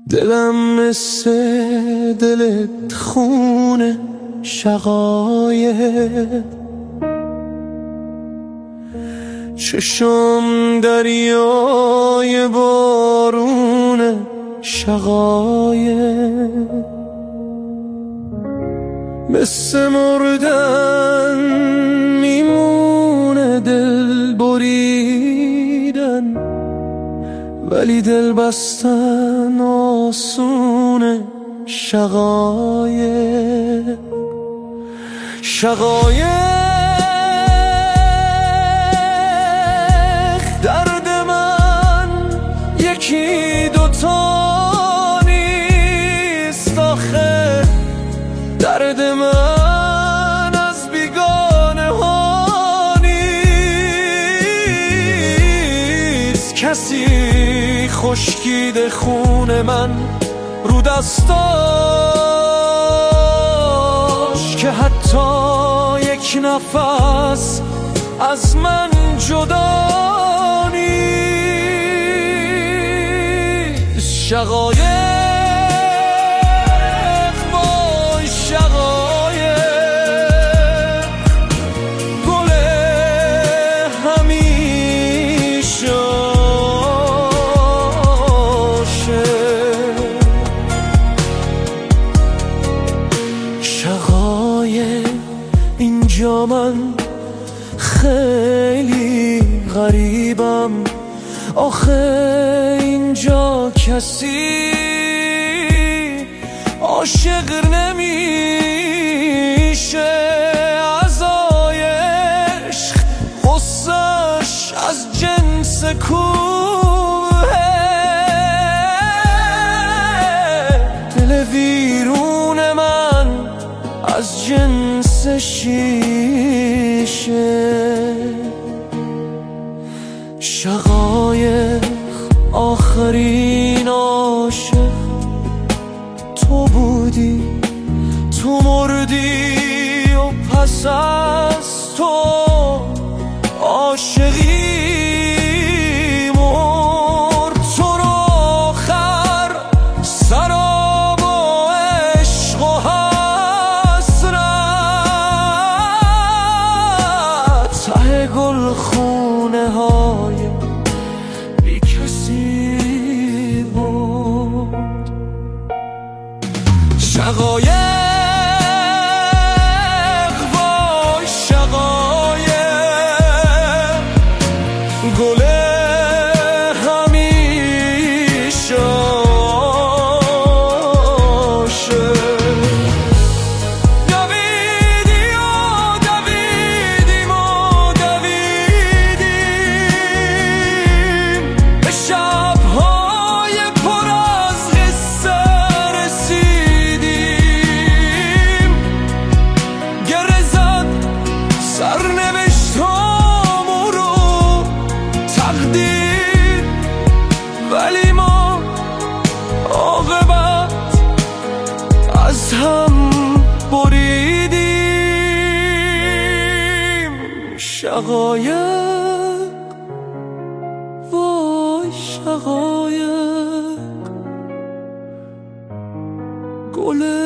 دلم مثل دلت خونه شقایق، چشم دریای بارونه شقایق، مثل مردن میمونه دل بریدن، ولی دل بستن آسونه شقایق. شقایق درد من یکی دوتا نیست آخه، درد من از بیگانه ها نیست. کسی خشکیده خون من رو دستاش که حتی یک نفس از من جدا نیست. شقایق وای شقایق، گل همیشه شقایق. اینجا من خیلی غریبم آخه، اینجا کسی عاشق نمیشه، عزای عشق غصه‌ش از جنس کوه، دل ویرون من از جنس شیشه. شقایق آخرین عاشق تو بودی، تو مردی و پس از تو عاشقی مرد. تو رو آخر سراب و عشق و حسرت، ته گلخونه های بی کسی بود. شقایق وای شقایق، گل همیشه عاشق. دویدی و دویدیم و دویدیم، به شب‌های پر از قصه رسیدیم، گره زد سرنوشتامون رو تقدیر، ولی ما عاقبت از هم بریدیم. شقایق وای شقایق، گل